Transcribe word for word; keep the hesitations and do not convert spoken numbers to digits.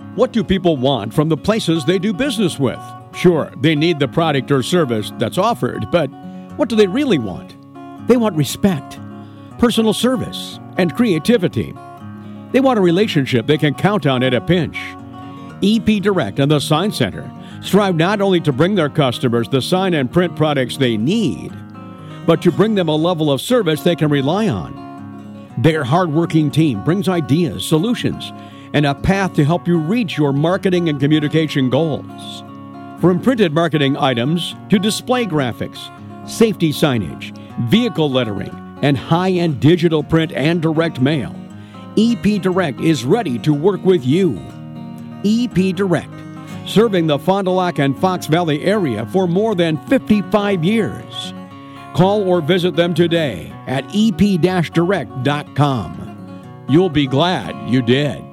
What do people want from the places they do business with? Sure, they need the product or service that's offered, but what do they really want? They want respect, personal service, and creativity. They want a relationship they can count on at a pinch. E P Direct and the Sign Center strive not only to bring their customers the sign and print products they need, but to bring them a level of service they can rely on. Their hardworking team brings ideas, solutions, and a path to help you reach your marketing and communication goals. From printed marketing items to display graphics, safety signage, vehicle lettering, and high-end digital print and direct mail, E P Direct is ready to work with you. E P Direct, serving the Fond du Lac and Fox Valley area for more than fifty-five years. Call or visit them today at e p dash direct dot com. You'll be glad you did.